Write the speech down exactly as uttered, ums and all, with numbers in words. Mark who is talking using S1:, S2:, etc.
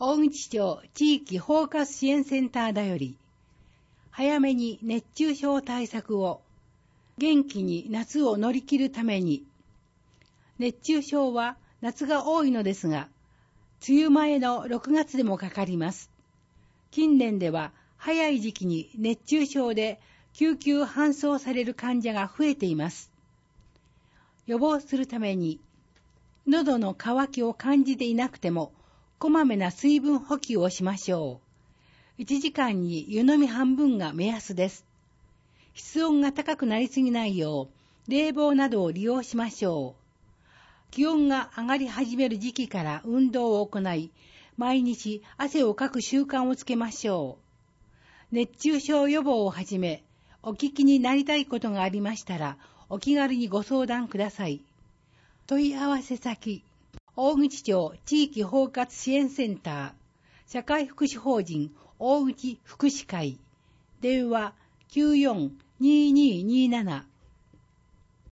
S1: 大口町地域包括支援センターだより、早めに熱中症対策を、元気に夏を乗り切るために、熱中症は夏が多いのですが、梅雨前のろくがつでもかかります。近年では早い時期に熱中症で救急搬送される患者が増えています。予防するために、喉の渇きを感じていなくても、こまめな水分補給をしましょう。いちじかんに湯飲み半分が目安です。室温が高くなりすぎないよう、冷房などを利用しましょう。気温が上がり始める時期から運動を行い、毎日汗をかく習慣をつけましょう。熱中症予防をはじめ、お聞きになりたいことがありましたら、お気軽にご相談ください。問い合わせ先、大口町地域包括支援センター、社会福祉法人大口福祉会、電話 きゅうよんにーにーにーなな